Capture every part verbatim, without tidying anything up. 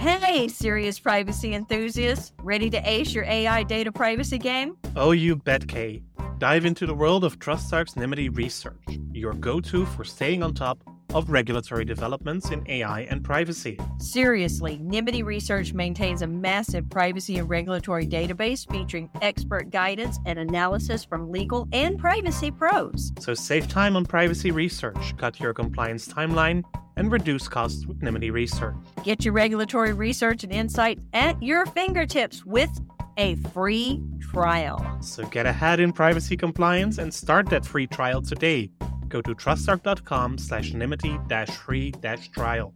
Hey, serious privacy enthusiasts, ready to ace your A I data privacy game? Oh, you bet, Kay. Dive into the world of TrustArc's Nymity Research, your go-to for staying on top of regulatory developments in A I and privacy. Seriously, Nymity Research maintains a massive privacy and regulatory database featuring expert guidance and analysis from legal and privacy pros. So save time on privacy research, cut your compliance timeline, and reduce costs with Nymity Research. Get your regulatory research and insights at your fingertips with a free trial. So get ahead in privacy compliance and start that free trial today. Go to trustarc.com slash nymity dash free dash trial.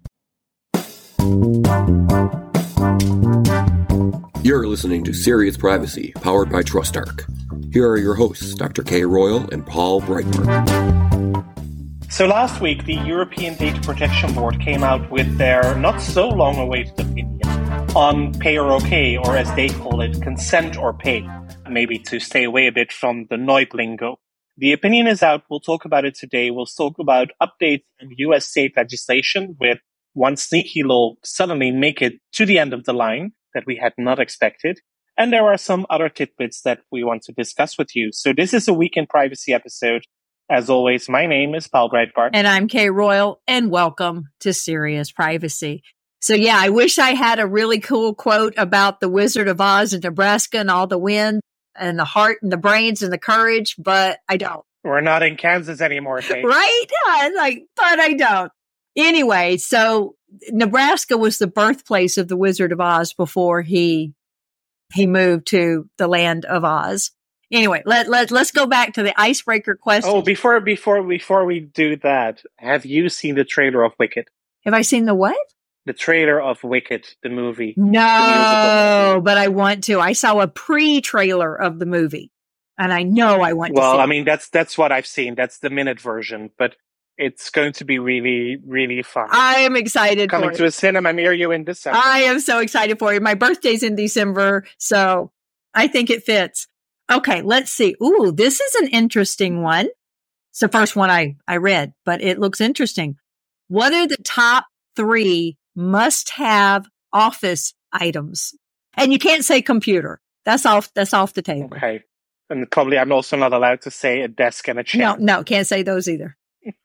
You're listening to Serious Privacy, powered by TrustArc. Here are your hosts, Doctor Kay Royal and Paul Breitbart. So last week, the European Data Protection Board came out with their not so long awaited opinion on pay or okay, or as they call it, consent or pay, maybe to stay away a bit from the N O I P lingo. The opinion is out. We'll talk about it today. We'll talk about updates in U S state legislation with one sneaky law suddenly make it to the end of the line that we had not expected. And there are some other tidbits that we want to discuss with you. So this is a Week in Privacy episode. As always, my name is Paul Breitbart. And I'm Kay Royal, and welcome to Serious Privacy. So yeah, I wish I had a really cool quote about the Wizard of Oz in Nebraska and all the wind and the heart and the brains and the courage, but I don't. We're not in Kansas anymore, Kay. Right? Yeah, like, but I don't. Anyway, so Nebraska was the birthplace of the Wizard of Oz before he he moved to the land of Oz. Anyway, let, let, let's go back to the icebreaker question. Oh, before before before we do that, have you seen the trailer of Wicked? Have I seen the what? The trailer of Wicked, the movie. No, but I want to. I saw a pre-trailer of the movie, and I know I want well, to see Well, I it. mean, that's that's what I've seen. That's the minute version, but it's going to be really, really fun. I am excited Coming for it. to a cinema near you in December. I am so excited for it. My birthday's in December, so I think it fits. Okay, let's see. Ooh, this is an interesting one. It's the first one I, I read, but it looks interesting. What are the top three must-have office items? And you can't say computer. That's off, that's off the table. Okay. And probably I'm also not allowed to say a desk and a chair. No, no, can't say those either.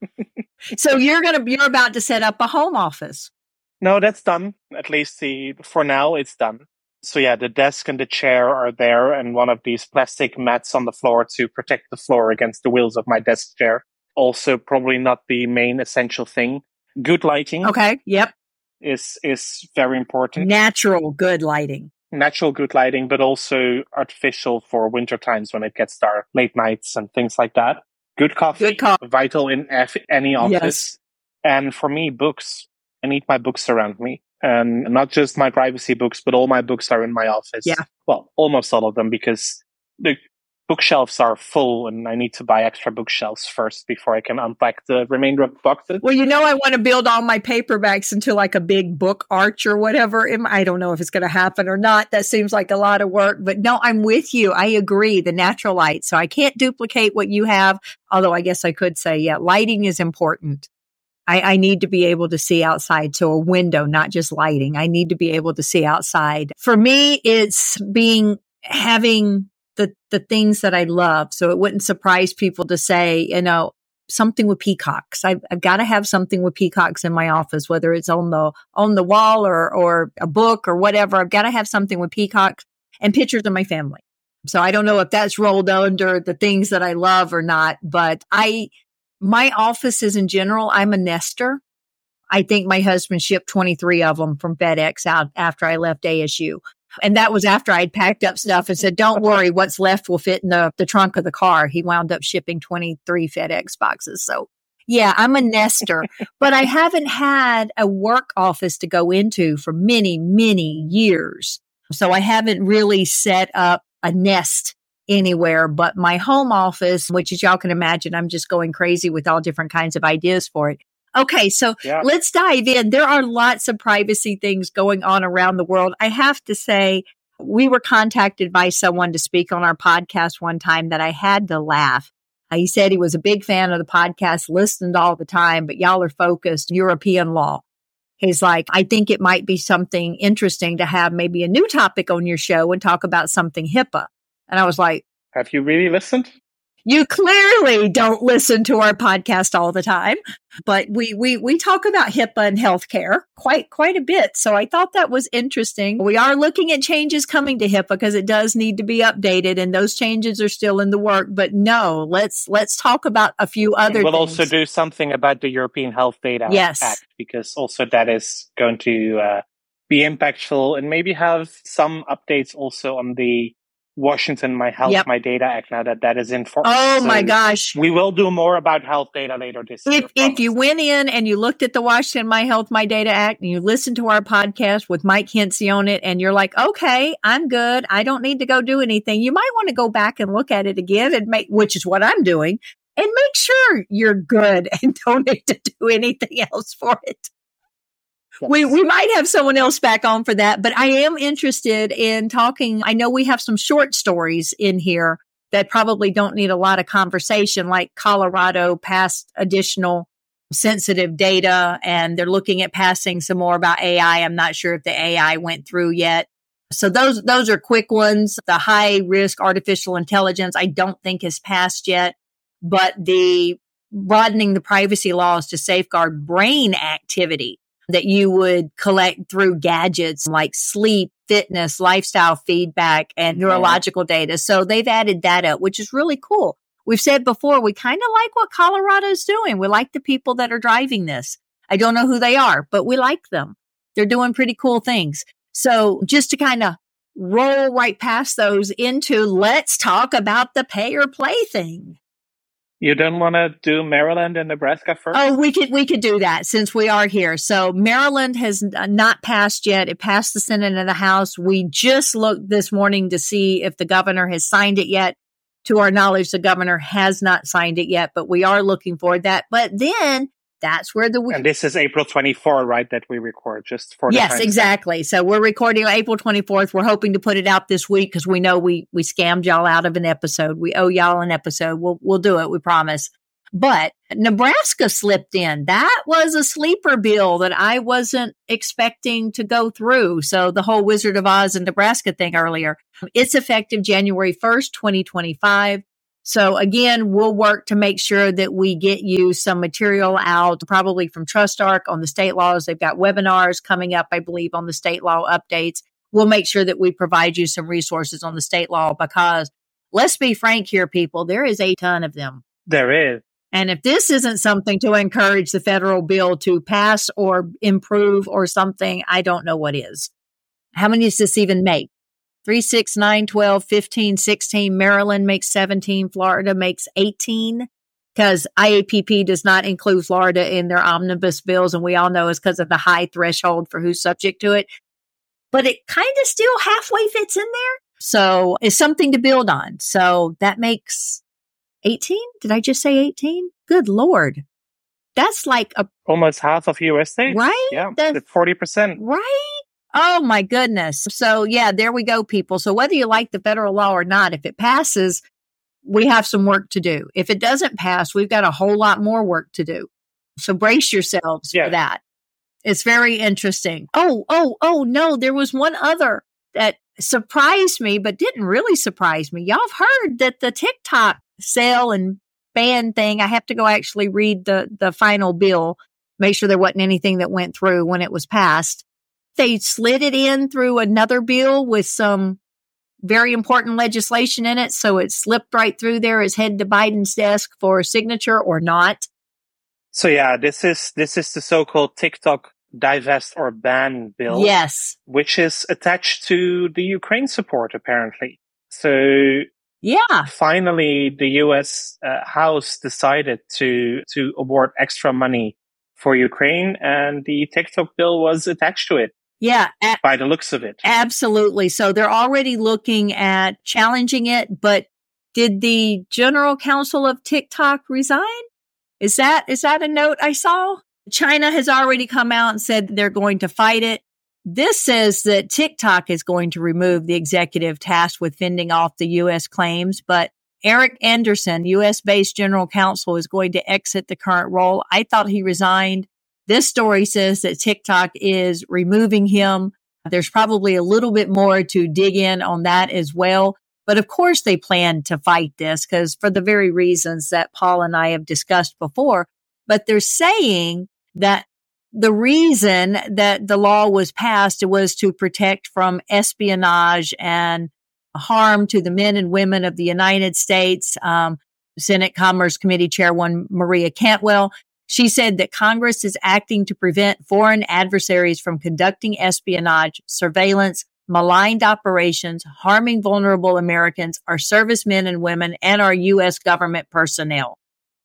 So you're going to, you're about to set up a home office. No, that's done. At least the, for now, it's done. So yeah, the desk and the chair are there, and one of these plastic mats on the floor to protect the floor against the wheels of my desk chair. Also, probably not the main essential thing. Good lighting. Okay. Yep. Is is very important. Natural good lighting. Natural good lighting, but also artificial for winter times when it gets dark, late nights and things like that. Good coffee. Good coffee. Vital in F- any office. Yes. And for me, books. I need my books around me. And not just my privacy books, but all my books are in my office. Yeah. Well, almost all of them, because the bookshelves are full and I need to buy extra bookshelves first before I can unpack the remainder of the boxes. Well, you know, I want to build all my paperbacks into like a big book arch or whatever. I don't know if it's going to happen or not. That seems like a lot of work, but no, I'm with you. I agree. The natural light. So I can't duplicate what you have. Although I guess I could say, yeah, lighting is important. I, I need to be able to see outside. So a window, not just lighting. I need to be able to see outside. For me, it's being, having the, the things that I love. So it wouldn't surprise people to say, you know, something with peacocks. I've, I've got to have something with peacocks in my office, whether it's on the, on the wall or, or a book or whatever. I've got to have something with peacocks and pictures of my family. So I don't know if that's rolled under the things that I love or not, but I, my offices in general, I'm a nester. I think my husband shipped twenty-three of them from FedEx out after I left A S U. And that was after I'd packed up stuff and said, don't worry, what's left will fit in the, the trunk of the car. He wound up shipping twenty-three FedEx boxes. So yeah, I'm a nester, but I haven't had a work office to go into for many, many years. So I haven't really set up a nest anywhere but my home office, which as y'all can imagine, I'm just going crazy with all different kinds of ideas for it. Okay, so yeah. Let's dive in. There are lots of privacy things going on around the world. I have to say, we were contacted by someone to speak on our podcast one time that I had to laugh. Uh, he said he was a big fan of the podcast, listened all the time, but y'all are focused European law. He's like, I think it might be something interesting to have maybe a new topic on your show and talk about something HIPAA. And I was like, have you really listened? You clearly don't listen to our podcast all the time, but we we we talk about HIPAA and healthcare quite quite a bit. So I thought that was interesting. We are looking at changes coming to HIPAA because it does need to be updated, and those changes are still in the work. But no, let's let's talk about a few other. We'll things. also do something about the European Health Data yes. Act, because also that is going to uh, be impactful, and maybe have some updates also on the Washington My Health, yep. My Data Act, now that that is in force. Oh, so my gosh. We will do more about health data later this if, year. If you went in and you looked at the Washington My Health, My Data Act, and you listened to our podcast with Mike Hensey on it, and you're like, okay, I'm good. I don't need to go do anything. You might want to go back and look at it again, and make, which is what I'm doing, and make sure you're good and don't need to do anything else for it. Yes. We we might have someone else back on for that, but I am interested in talking. I know we have some short stories in here that probably don't need a lot of conversation, like Colorado passed additional sensitive data, and they're looking at passing some more about A I. I'm not sure if the A I went through yet. So those those are quick ones. The high risk artificial intelligence, I don't think has passed yet, but the broadening the privacy laws to safeguard brain activity that you would collect through gadgets like sleep, fitness, lifestyle feedback, and neurological data. So they've added that up, which is really cool. We've said before, we kind of like what Colorado's doing. We like the people that are driving this. I don't know who they are, but we like them. They're doing pretty cool things. So just to kind of roll right past those into, let's talk about the pay or play thing. You don't want to do Maryland and Nebraska first? Oh, we could we could do that since we are here. So Maryland has not passed yet. It passed the Senate and the House. We just looked this morning to see if the governor has signed it yet. To our knowledge, the governor has not signed it yet, but we are looking for that. But then that's where the... And this is April twenty-fourth, right, that we record, just for the Yes, exactly. So we're recording on April twenty-fourth. We're hoping to put it out this week because we know we we scammed y'all out of an episode. We owe y'all an episode. We'll we'll do it, we promise. But Nebraska slipped in. That was a sleeper bill that I wasn't expecting to go through. So the whole Wizard of Oz and Nebraska thing earlier. It's effective January first, twenty twenty-five. So again, we'll work to make sure that we get you some material out, probably from TrustArc on the state laws. They've got webinars coming up, I believe, on the state law updates. We'll make sure that we provide you some resources on the state law because let's be frank here, people, there is a ton of them. There is. And if this isn't something to encourage the federal bill to pass or improve or something, I don't know what is. How many does this even make? Three, six, nine, twelve, fifteen, sixteen. Maryland makes seventeen. Florida makes eighteen because I A P P does not include Florida in their omnibus bills. And we all know it's because of the high threshold for who's subject to it. But it kind of still halfway fits in there. So it's something to build on. So that makes eighteen. Did I just say eighteen? Good Lord. That's like a almost half of U S states. Right? Yeah. That's forty percent. Right? Oh, my goodness. So, yeah, there we go, people. So whether you like the federal law or not, if it passes, we have some work to do. If it doesn't pass, we've got a whole lot more work to do. So brace yourselves yeah. for that. It's very interesting. Oh, oh, oh, no, there was one other that surprised me, but didn't really surprise me. Y'all have heard that the TikTok sale and ban thing, I have to go actually read the, the final bill, make sure there wasn't anything that went through when it was passed. They slid it in through another bill with some very important legislation in it. So it slipped right through there. It's headed to Biden's desk for a signature or not. So yeah, this is, this is the so-called TikTok divest or ban bill. Yes. Which is attached to the Ukraine support, apparently. So yeah, finally the U S uh, House decided to, to award extra money for Ukraine, and the TikTok bill was attached to it. Yeah. A- by the looks of it. Absolutely. So they're already looking at challenging it, but did the general counsel of TikTok resign? Is that, is that a note I saw? China has already come out and said they're going to fight it. This says that TikTok is going to remove the executive tasked with fending off the U S claims, but Eric Anderson, U S-based general counsel, is going to exit the current role. I thought he resigned. This story says that TikTok is removing him. There's probably a little bit more to dig in on that as well. But of course they plan to fight this because for the very reasons that Paul and I have discussed before. But they're saying that the reason that the law was passed was to protect from espionage and harm to the men and women of the United States. Um, Senate Commerce Committee Chairwoman Maria Cantwell, she said that Congress is acting to prevent foreign adversaries from conducting espionage, surveillance, maligned operations, harming vulnerable Americans, our servicemen and women, and our U S government personnel.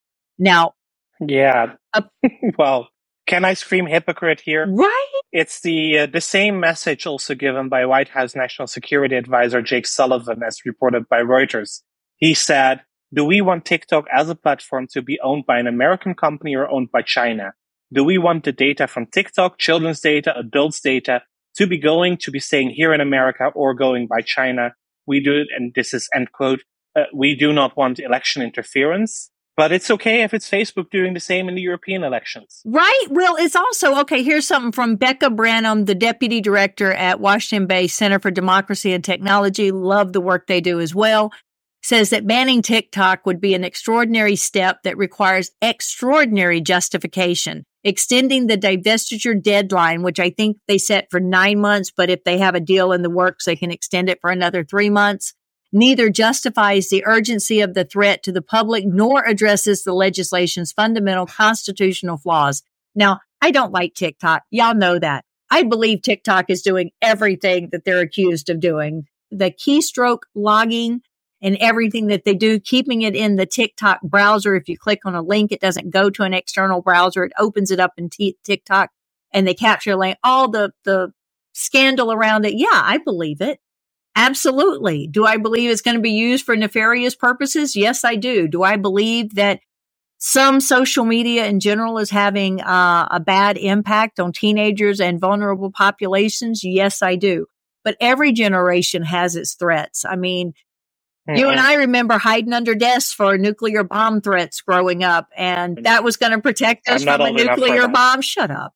Now, yeah, uh, well, can I scream hypocrite here? Right? It's the uh, the same message also given by White House National Security Advisor Jake Sullivan, as reported by Reuters. He said, do we want TikTok as a platform to be owned by an American company or owned by China? Do we want the data from TikTok, children's data, adults' data, to be going, to be staying here in America or going by China? We do it, and this is end quote, uh, we do not want election interference. But it's okay if it's Facebook doing the same in the European elections. Right. Well, it's also, okay, here's something from Becca Branham, the deputy director at Washington-based Center for Democracy and Technology. Love the work they do as well. Says that banning TikTok would be an extraordinary step that requires extraordinary justification. Extending the divestiture deadline, which I think they set for nine months, but if they have a deal in the works, they can extend it for another three months. Neither justifies the urgency of the threat to the public nor addresses the legislation's fundamental constitutional flaws. Now, I don't like TikTok. Y'all know that. I believe TikTok is doing everything that they're accused of doing. The keystroke logging and everything that they do, keeping it in the TikTok browser. If you click on a link, it doesn't go to an external browser. It opens it up in t- TikTok and they capture link, all the, the scandal around it. Yeah, I believe it. Absolutely. Do I believe it's going to be used for nefarious purposes? Yes, I do. Do I believe that some social media in general is having uh, a bad impact on teenagers and vulnerable populations? Yes, I do. But every generation has its threats. I mean, mm-hmm. you and I remember hiding under desks for nuclear bomb threats growing up, and that was going to protect us from a nuclear bomb. Shut up.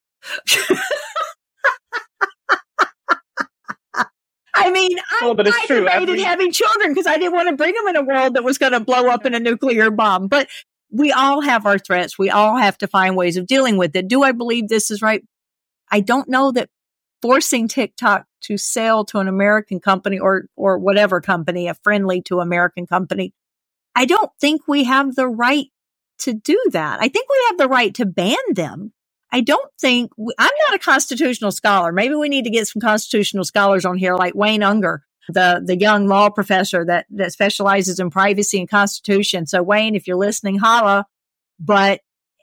I mean, I, oh, but it's I true. debated Every... having children because I didn't want to bring them in a world that was going to blow up in a nuclear bomb. But we all have our threats. We all have to find ways of dealing with it. Do I believe this is right? I don't know that forcing TikTok to sell to an American company or, or whatever company, a friendly to American company, I don't think we have the right to do that. I think we have the right to ban them. I don't think, I'm not a constitutional scholar. Maybe we need to get some constitutional scholars on here like Wayne Unger, the, the young law professor that, that specializes in privacy and constitution. So Wayne, if you're listening, holla. But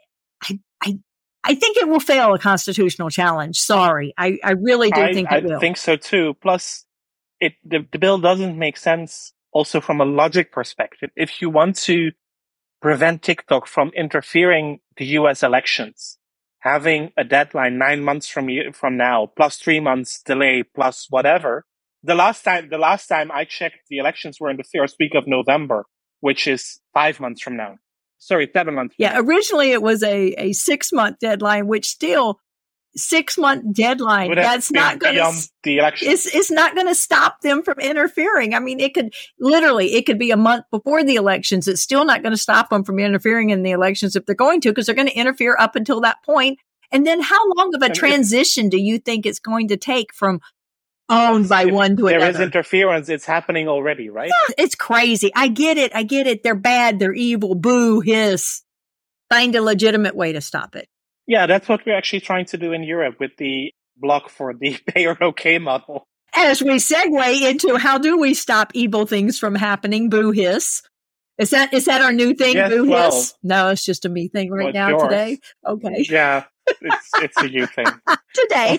I, I, I think it will fail a constitutional challenge. Sorry. I, I really do I, think it I will. I think so too. Plus, it the, the bill doesn't make sense also from a logic perspective. If you want to prevent TikTok from interfering the U S elections, having a deadline nine months from from now, plus three months delay, plus whatever. The last time, the last time I checked, the elections were in the first week of November, which is five months from now. Sorry, seven months. Yeah, from now. Originally it was a, a six month deadline, which still six month deadline. Would That's not going to the election. It's, it's not going to stop them from interfering. I mean, it could literally, it could be a month before the elections. It's still not going to stop them from interfering in the elections if they're going to, because they're going to interfere up until that point. And then how long of a transition do you think it's going to take from owned by if one to there another? There is interference. It's happening already, right? Yeah, it's crazy. I get it. I get it. They're bad. They're evil. Boo, hiss. Find a legitimate way to stop it. Yeah, that's what we're actually trying to do in Europe with the block for the pay or okay model. As we segue into how do we stop evil things from happening, boo hiss. Is that is that our new thing, yes, boo well, hiss? No, it's just a me thing right well, now yours. today. Okay. Yeah, it's it's a you thing. Today.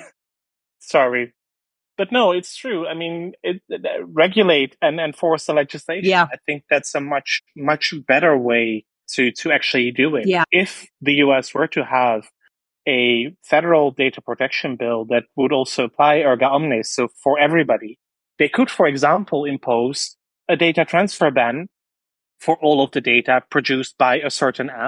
Sorry. But no, it's true. I mean, it, it, regulate and enforce the legislation. Yeah. I think that's a much, much better way to, to actually do it. Yeah. If the U S were to have a federal data protection bill that would also apply erga omnes, so for everybody, they could, for example, impose a data transfer ban for all of the data produced by a certain app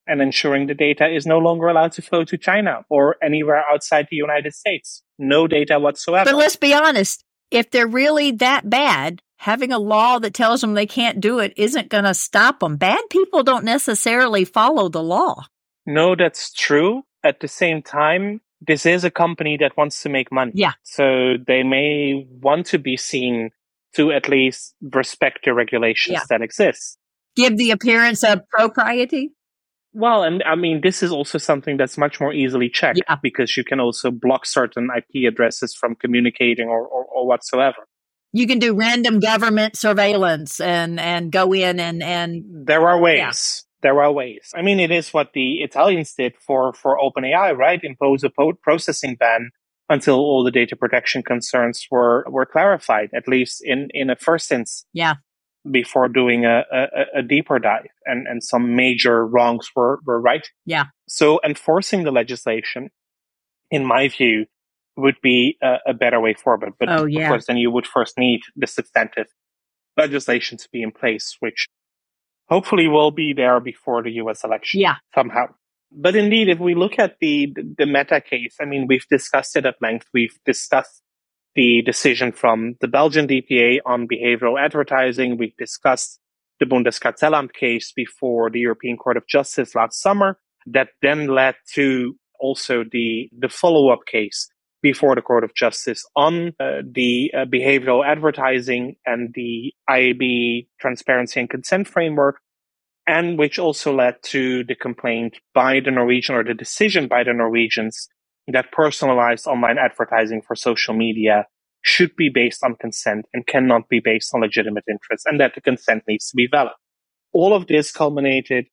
and ensuring the data is no longer allowed to flow to China or anywhere outside the United States. No data whatsoever. But let's be honest, if they're really that bad, having a law that tells them they can't do it isn't going to stop them. Bad people don't necessarily follow the law. No, that's true. At the same time, this is a company that wants to make money. Yeah. So they may want to be seen to at least respect the regulations Yeah. that exist. Give the appearance of propriety? Well, and I mean, this is also something that's much more easily checked Yeah. because you can also block certain I P addresses from communicating or, or, or whatsoever. You can do random government surveillance and, and go in and, and There are ways. There are ways. I mean, it is what the Italians did for, for OpenAI, right? Impose a po- processing ban until all the data protection concerns were, were clarified, at least in, in a first instance. Yeah. Before doing a, a, a deeper dive, and, and some major wrongs were, were right. Yeah. So enforcing the legislation, in my view, would be a, a better way forward. But Oh, of yeah. course, then you would first need the substantive legislation to be in place, which hopefully will be there before the U S election. Yeah. Somehow. But indeed, if we look at the, the, the Meta case, I mean, we've discussed it at length. We've discussed the decision from the Belgian D P A on behavioral advertising. We've discussed the Bundeskartellamt case before the European Court of Justice last summer. That then led to also the, the follow-up case before the Court of Justice on uh, the uh, behavioral advertising and the I A B transparency and consent framework, and which also led to the complaint by the Norwegian, or the decision by the Norwegians, that personalized online advertising for social media should be based on consent and cannot be based on legitimate interests, and that the consent needs to be valid. All of this culminated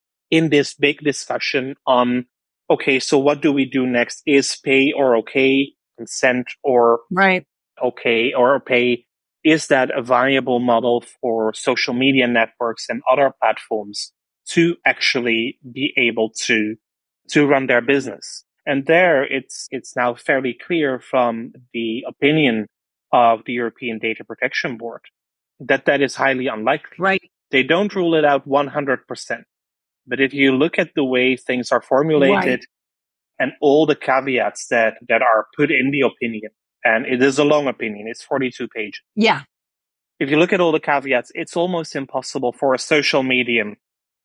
in this big discussion on, okay, so what do we do next? Is pay or okay, consent or Right. okay or pay? Is that a viable model for social media networks and other platforms to actually be able to, to run their business? And there, it's it's now fairly clear from the opinion of the European Data Protection Board that that is highly unlikely. Right. They don't rule it out one hundred percent. But if you look at the way things are formulated Right. and all the caveats that, that are put in the opinion, and it is a long opinion, it's forty-two pages. Yeah. If you look at all the caveats, it's almost impossible for a social medium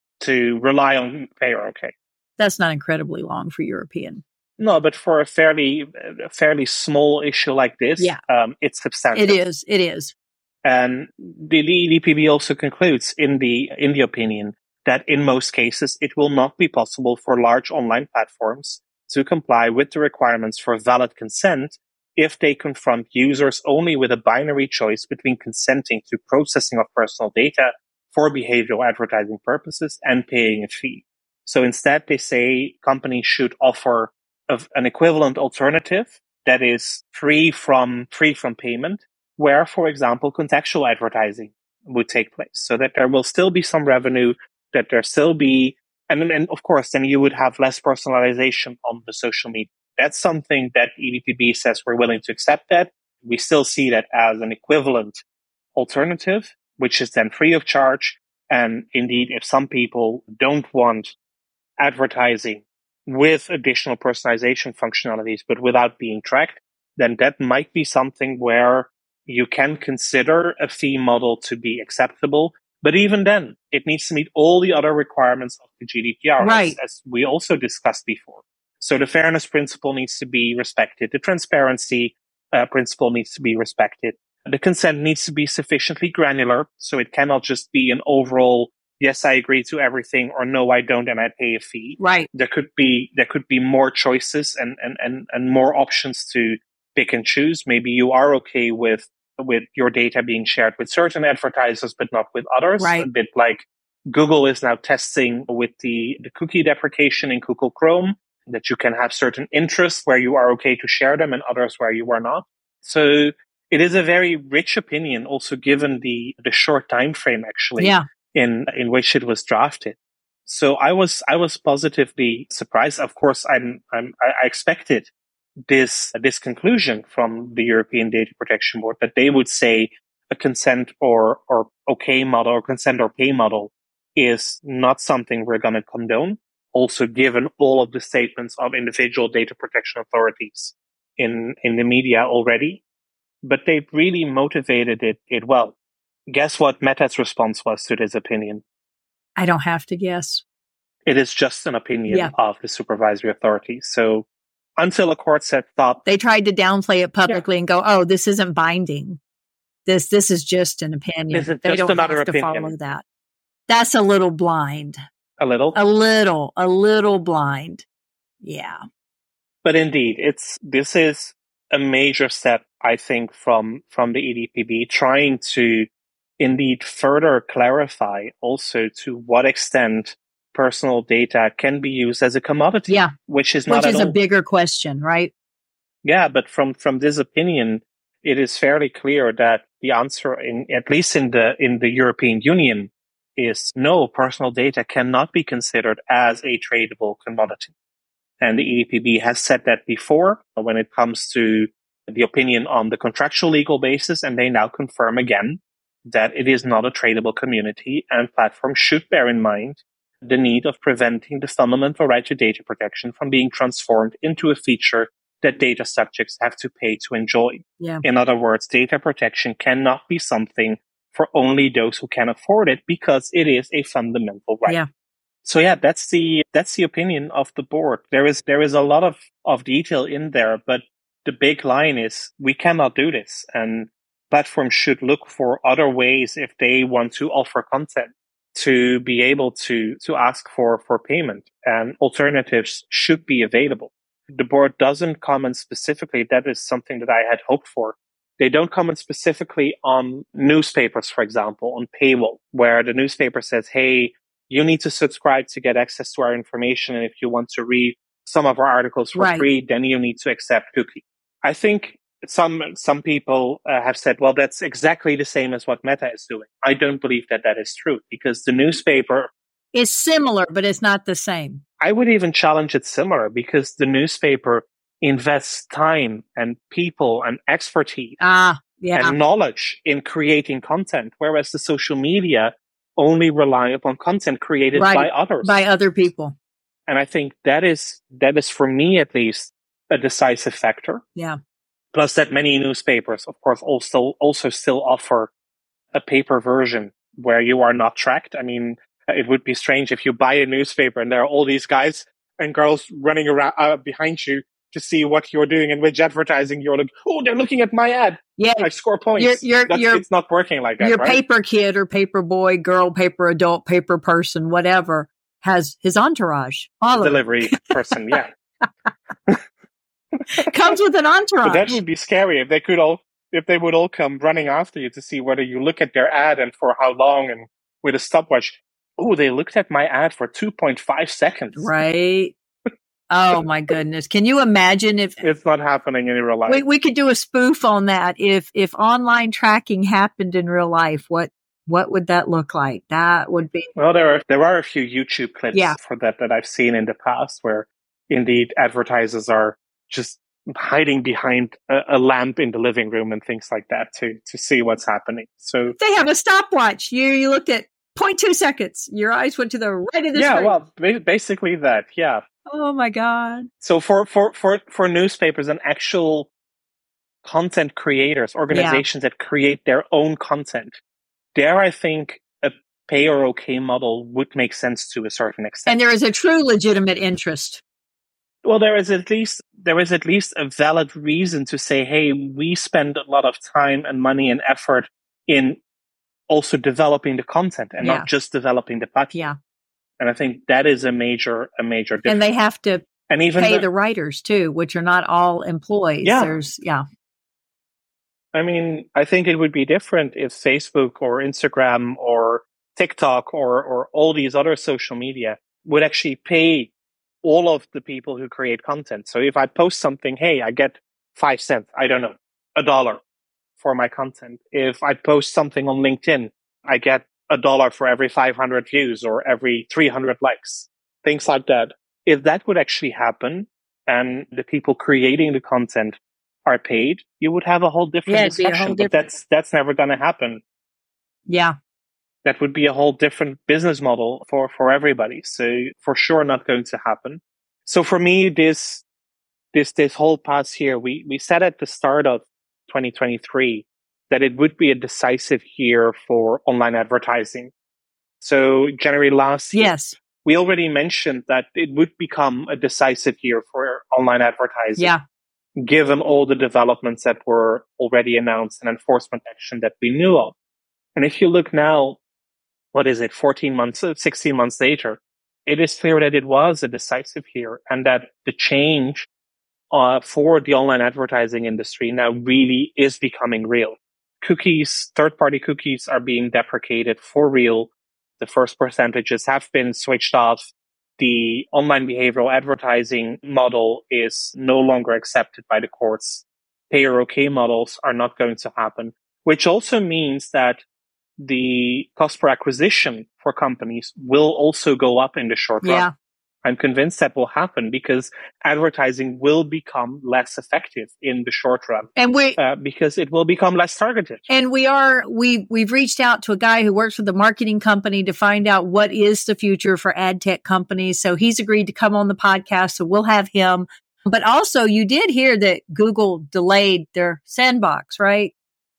to rely on pay or okay. That's not incredibly long for European. No, but for a fairly, a fairly small issue like this, Yeah. um, it's substantial. It is. It is. And the, the E D P B also concludes in the in the opinion that in most cases it will not be possible for large online platforms to comply with the requirements for valid consent if they confront users only with a binary choice between consenting to processing of personal data for behavioral advertising purposes and paying a fee. So instead, they say companies should offer of an equivalent alternative that is free from free from payment, where, for example, contextual advertising would take place, so that there will still be some revenue, that there still be, and, and of course, then you would have less personalization on the social media. That's something that E D P B says we're willing to accept that. We still see that as an equivalent alternative, which is then free of charge. And indeed, if some people don't want advertising with additional personalization functionalities, but without being tracked, then that might be something where you can consider a fee model to be acceptable. But even then, it needs to meet all the other requirements of the G D P R, Right. as, as we also discussed before. So the fairness principle needs to be respected. The transparency uh, principle needs to be respected. The consent needs to be sufficiently granular, so it cannot just be an overall, yes, I agree to everything, or no, I don't, and I pay a fee. Right. There could be there could be more choices and, and, and, and more options to pick and choose. Maybe you are okay with with your data being shared with certain advertisers, but not with others. Right. A bit like Google is now testing with the, the cookie deprecation in Google Chrome, that you can have certain interests where you are okay to share them and others where you are not. So it is a very rich opinion, also given the, the short time frame actually Yeah. in, in which it was drafted. So I was, I was positively surprised. Of course, I'm, I'm, I expected this, this conclusion from the European Data Protection Board, that they would say a consent or, or okay model, or consent or pay model is not something we're going to condone. also given all of the statements of individual data protection authorities in, in the media already. But they've really motivated it, it well. Guess what Meta's response was to this opinion? I don't have to guess. It is just an opinion Yeah. of the supervisory authority. So until a court said stop. They tried to downplay it publicly yeah. and go, oh, this isn't binding. This this is just an opinion. This is they just don't another have to opinion. follow that. That's a little blind. A little? A little, a little blind. Yeah. But indeed, it's this is a major step, I think, from, from the E D P B, trying to indeed further clarify also to what extent personal data can be used as a commodity. Yeah. Which is not Which is at a all. bigger question, right? Yeah, but from, from this opinion, it is fairly clear that the answer, in at least in the in the European Union, is no, personal data cannot be considered as a tradable commodity. And the E D P B has said that before when it comes to the opinion on the contractual legal basis, and they now confirm again that it is not a tradable community, and platforms should bear in mind the need of preventing the fundamental right to data protection from being transformed into a feature that data subjects have to pay to enjoy. Yeah. In other words, data protection cannot be something for only those who can afford it, because it is a fundamental right. Yeah. So yeah, that's the that's the opinion of the board. There is there is a lot of, of detail in there, but the big line is we cannot do this, and platforms should look for other ways if they want to offer content to be able to to ask for for payment, and alternatives should be available. The board doesn't comment specifically. That is something that I had hoped for. They don't comment specifically on newspapers, for example, on paywall, where the newspaper says, hey, you need to subscribe to get access to our information. And if you want to read some of our articles for right. free, then you need to accept cookie. I think some some people uh, have said, well, that's exactly the same as what Meta is doing. I don't believe that that is true, because the newspaper is similar, but it's not the same. I would even challenge it similar, because the newspaper invests time and people and expertise ah, yeah. and knowledge in creating content, whereas the social media only rely upon content created right. by others. By other people. And I think that is, that is for me at least, a decisive factor. Yeah. Plus that many newspapers, of course, also, also still offer a paper version where you are not tracked. I mean, it would be strange if you buy a newspaper and there are all these guys and girls running around uh, behind you to see what you're doing and which advertising you're like, oh, they're looking at my ad. Yeah. I score points. You're, you're, That's, you're, it's not working like that, your right? paper kid or paper boy, girl, paper adult, paper person, whatever, has his entourage. All Delivery person, yeah. Comes with an entourage. But that would be scary if they could all, if they would all come running after you to see whether you look at their ad and for how long, and with a stopwatch. Oh, they looked at my ad for two point five seconds. Right. Oh my goodness. Can you imagine if it's not happening in real life? We, we could do a spoof on that. If, if online tracking happened in real life, what, what would that look like? That would be. Well, there are, there are a few YouTube clips yeah. for that that I've seen in the past where indeed advertisers are just hiding behind a, a lamp in the living room and things like that to, to see what's happening. So they have a stopwatch. You, you looked at zero point two seconds. Your eyes went to the right of the yeah, screen. well, ba- basically that. Yeah. Oh my God. So for, for, for, for newspapers and actual content creators, organizations yeah. that create their own content, there I think a pay or okay model would make sense to a certain extent. And there is a true legitimate interest. Well, there is at least, there is at least a valid reason to say, hey, we spend a lot of time and money and effort in also developing the content and yeah. not just developing the platform. Yeah. And I think that is a major, a major difference. And they have to and even pay the, the writers too, which are not all employees. Yeah. There's, yeah. I mean, I think it would be different if Facebook or Instagram or TikTok or, or all these other social media would actually pay all of the people who create content. So if I post something, hey, I get five cents, I don't know, a dollar for my content. If I post something on LinkedIn, I get a dollar for every five hundred views or every three hundred likes, things like that. If that would actually happen and the people creating the content are paid, you would have a whole different yeah, discussion. Whole but different... that's, that's never going to happen. Yeah. that would be a whole different business model for, for everybody. So for sure not going to happen. So for me, this, this, this whole past year, we, we said at the start of twenty twenty-three that it would be a decisive year for online advertising. So January last year, yes, we already mentioned that it would become a decisive year for online advertising. Yeah. Given all the developments that were already announced and enforcement action that we knew of. And if you look now, what is it, fourteen months, sixteen months later, it is clear that it was a decisive year and that the change uh, for the online advertising industry now really is becoming real. Cookies, third-party cookies are being deprecated for real. The first percentages have been switched off. The online behavioral advertising model is no longer accepted by the courts. Pay-or-okay models are not going to happen, which also means that the cost per acquisition for companies will also go up in the short run. Yeah. I'm convinced that will happen because advertising will become less effective in the short run. And we, uh, because it will become less targeted. And we are, we, we've reached out to a guy who works for the marketing company to find out what is the future for ad tech companies. So he's agreed to come on the podcast. So we'll have him. But also you did hear that Google delayed their sandbox, right?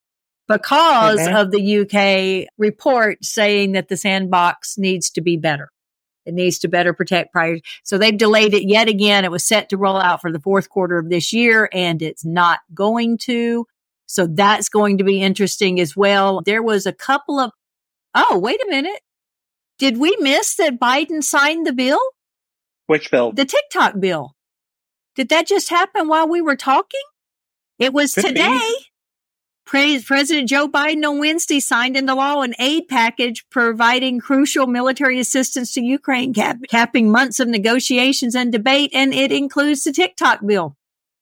Because mm-hmm. of the U K report saying that the sandbox needs to be better. It needs to better protect privacy. So they've delayed it yet again. It was set to roll out for the fourth quarter of this year, and it's not going to. So that's going to be interesting as well. There was a couple of, oh, wait a minute. Did we miss that Biden signed the bill? Which bill? The TikTok bill. Did that just happen while we were talking? It was Could today. Be. President Joe Biden on Wednesday signed into law an aid package providing crucial military assistance to Ukraine, cap- capping months of negotiations and debate, and it includes the TikTok bill.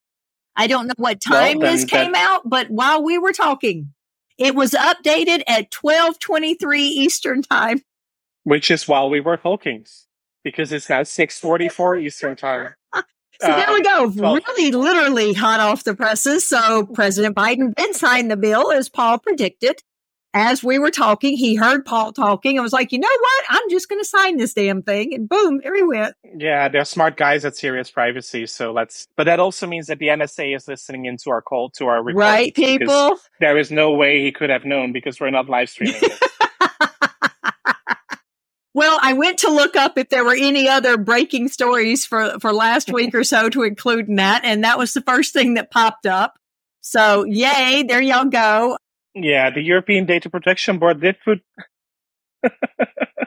I don't know what time well, this came that- out, but while we were talking, it was updated at twelve twenty-three Eastern time. Which is while we were talking, because it's now six forty-four Eastern time. So there we go. well, really, literally hot off the presses. So President Biden did sign the bill, as Paul predicted. As we were talking, he heard Paul talking and was like, you know what? I'm just going to sign this damn thing. And boom, there he went. Yeah, they're smart guys at Serious Privacy. So let's, but that also means that the N S A is listening into our call, to our recording. Right, people? There is no way he could have known because we're not live streaming it. Well, I went to look up if there were any other breaking stories for, for last week or so to include in that. And that was the first thing that popped up. So yay, there y'all go. Yeah, the European Data Protection Board did put, the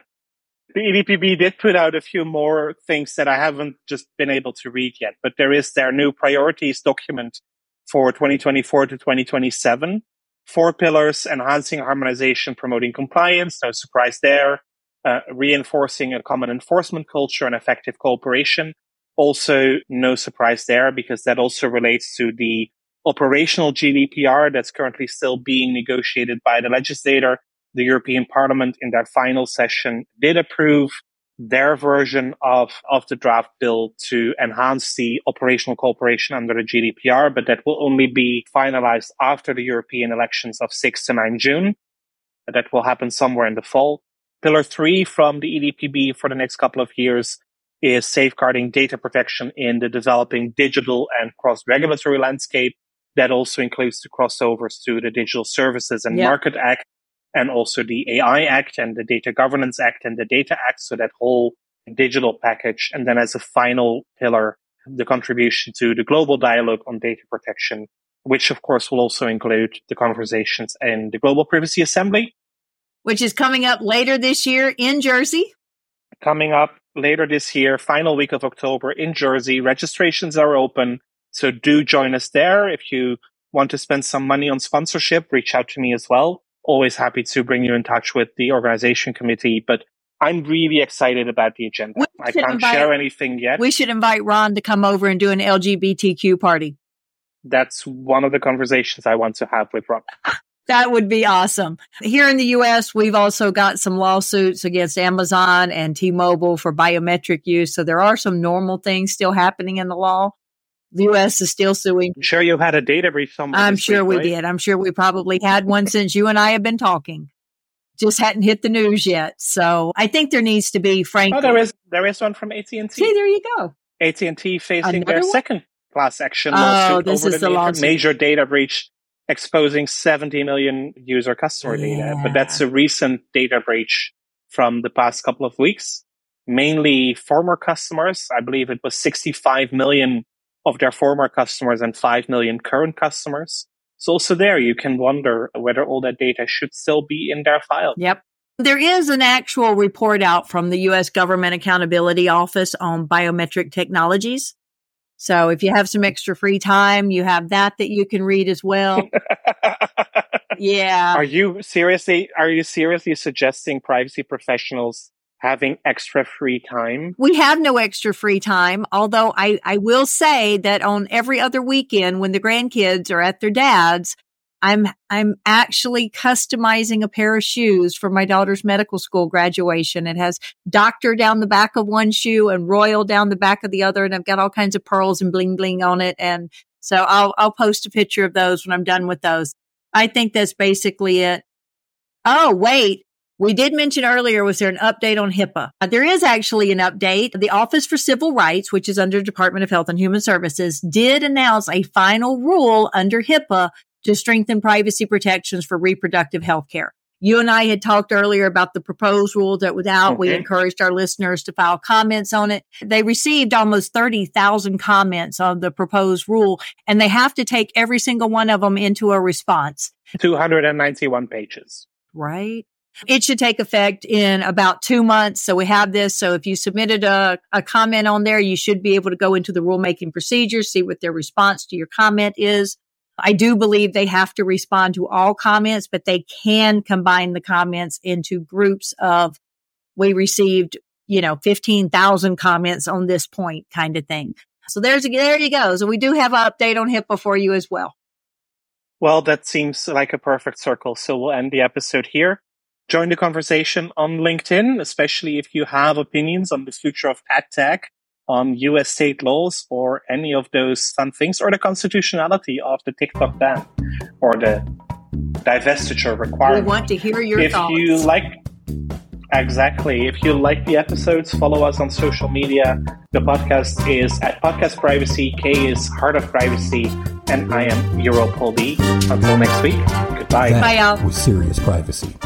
E D P B did put out a few more things that I haven't just been able to read yet. But there is their new priorities document for twenty twenty-four to twenty twenty-seven. Four pillars: enhancing harmonization, promoting compliance. No surprise there. Uh, reinforcing a common enforcement culture and effective cooperation. Also, no surprise there, because that also relates to the operational G D P R that's currently still being negotiated by the legislator. The European Parliament, in their final session, did approve their version of, of the draft bill to enhance the operational cooperation under the G D P R, but that will only be finalized after the European elections of sixth to ninth June. That will happen somewhere in the fall. Pillar three from the E D P B for the next couple of years is safeguarding data protection in the developing digital and cross-regulatory landscape. That also includes the crossovers to the Digital Services and yep. Market Act, and also the A I Act and the Data Governance Act and the Data Act, so that whole digital package. And then as a final pillar, the contribution to the global dialogue on data protection, which of course will also include the conversations in the Global Privacy Assembly, which is coming up later this year in Jersey. Coming up later this year, final week of October in Jersey. Registrations are open, so do join us there. If you want to spend some money on sponsorship, reach out to me as well. Always happy to bring you in touch with the organization committee, but I'm really excited about the agenda. We I can't invite, share anything yet. We should invite Ron to come over and do an L G B T Q party. That's one of the conversations I want to have with Ron. That would be awesome. Here in the U S, we've also got some lawsuits against Amazon and T-Mobile for biometric use. So there are some normal things still happening in the law. The U S is still suing. I'm sure you had a data breach somewhere. I'm this sure week, we right? did. I'm sure we probably had one since you and I have been talking. just hadn't hit the news yet. So I think there needs to be, frankly. Oh, there is there is one from A T and T. See, there you go. A T and T facing Another their one? second class action Oh, lawsuit this over is the the major, lawsuit. major data breach exposing seventy million user customer Yeah. data. But that's a recent data breach from the past couple of weeks. Mainly former customers. I believe it was sixty-five million of their former customers and five million current customers. So also there, you can wonder whether all that data should still be in their file. Yep. There is an actual report out from the U S Government Accountability Office on biometric technologies. So if you have some extra free time, you have that that you can read as well. Yeah. Are you seriously, are you seriously suggesting privacy professionals having extra free time? We have no extra free time, although I, I will say that on every other weekend when the grandkids are at their dad's, I'm I'm actually customizing a pair of shoes for my daughter's medical school graduation. It has doctor down the back of one shoe and royal down the back of the other, and I've got all kinds of pearls and bling bling on it. And so I'll I'll post a picture of those when I'm done with those. I think that's basically it. Oh, wait. We did mention earlier, was there an update on HIPAA? Uh, there is actually an update. The Office for Civil Rights, which is under Department of Health and Human Services, did announce a final rule under HIPAA to strengthen privacy protections for reproductive health care. You and I had talked earlier about the proposed rule that was out. Okay. We encouraged our listeners to file comments on it. They received almost thirty thousand comments on the proposed rule, and they have to take every single one of them into a response. two hundred ninety-one pages. Right. It should take effect in about two months. So we have this. So if you submitted a, a comment on there, you should be able to go into the rulemaking procedures, see what their response to your comment is. I do believe they have to respond to all comments, but they can combine the comments into groups of, we received, you know, fifteen thousand comments on this point kind of thing. So there's, there you go. So we do have an update on HIPAA for you as well. Well, that seems like a perfect circle. So we'll end the episode here. Join the conversation on LinkedIn, especially if you have opinions on the future of ad tech, on U S state laws, or any of those fun things, or the constitutionality of the TikTok ban, or the divestiture requirement. We want to hear your if thoughts. If you like, exactly. If you like the episodes, follow us on social media. The podcast is at Podcast Privacy. K is Heart of Privacy, and I am Euro Paul B. Until next week, goodbye. That Bye, y'all. Was Serious Privacy.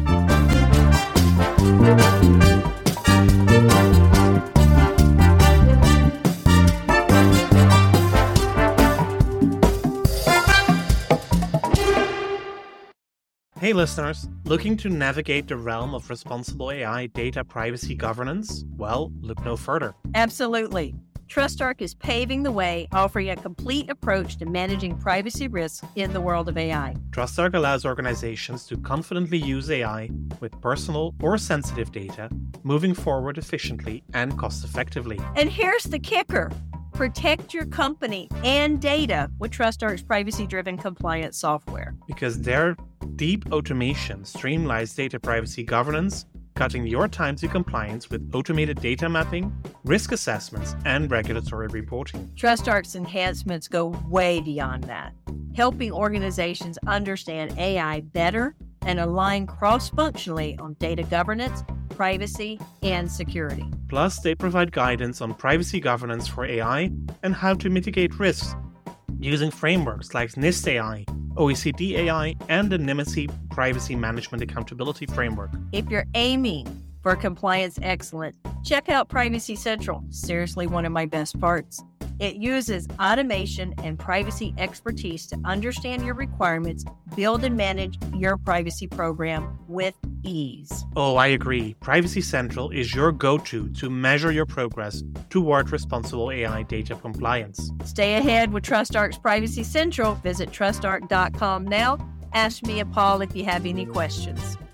Hey listeners, looking to navigate the realm of responsible A I data privacy governance? Well, look no further. Absolutely. TrustArc is paving the way, offering a complete approach to managing privacy risks in the world of A I. TrustArc allows organizations to confidently use A I with personal or sensitive data, moving forward efficiently and cost-effectively. And here's the kicker. Protect your company and data with TrustArc's privacy-driven compliance software. Because their deep automation streamlines data privacy governance, cutting your time to compliance with automated data mapping, risk assessments, and regulatory reporting. TrustArc's enhancements go way beyond that, helping organizations understand A I better and align cross-functionally on data governance, privacy, and security. Plus, they provide guidance on privacy governance for A I and how to mitigate risks using frameworks like NIST A I, O E C D A I, and the Nymity Privacy Management Accountability Framework. If you're aiming for compliance excellence, check out Privacy Central. Seriously, one of my best parts. It uses automation and privacy expertise to understand your requirements, build and manage your privacy program with ease. Oh, I agree. Privacy Central is your go-to to measure your progress toward responsible A I data compliance. Stay ahead with TrustArc's Privacy Central. Visit trust arc dot com now. Ask me and Paul if you have any questions.